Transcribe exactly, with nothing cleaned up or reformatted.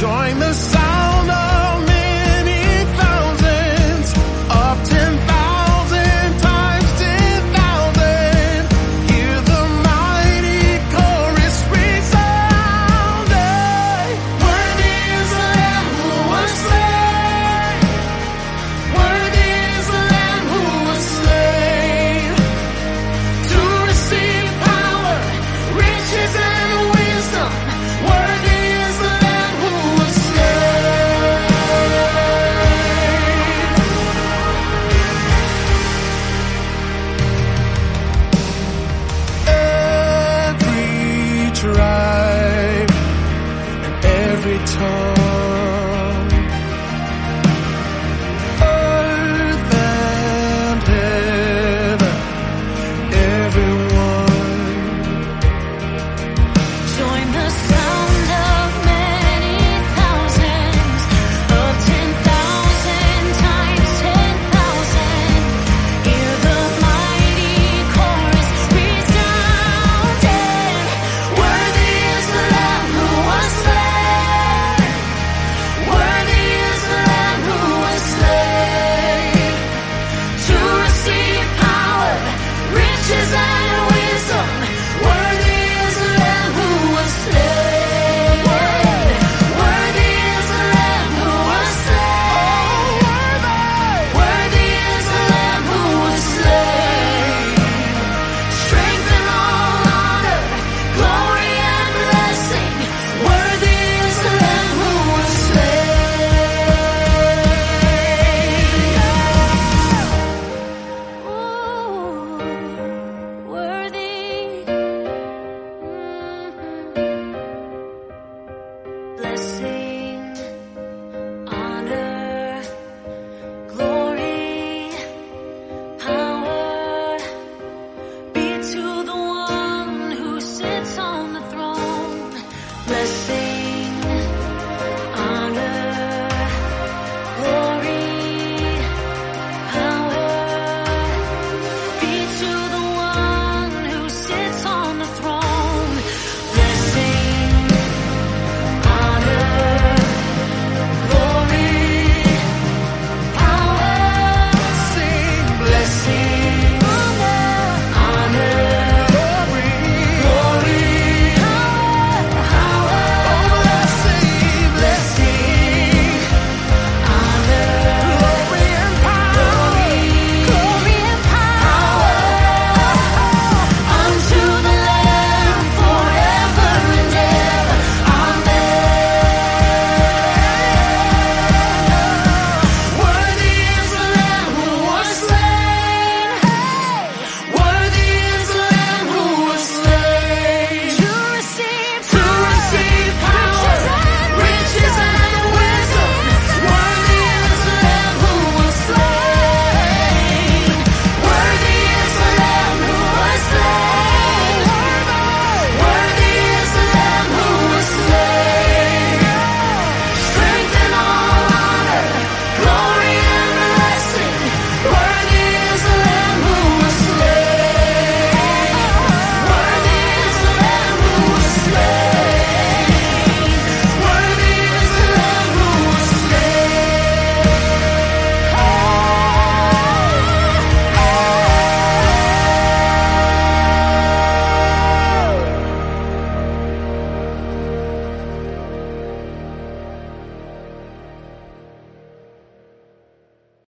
Join the sound of many thousands, of ten thousand times ten thousand. Hear the mighty chorus resounding. Worthy is the Lamb who was slain. Worthy is the Lamb who was slain to receive power, riches, and wisdom. Worthy is the Lamb who was slain. Every tribe and every tongue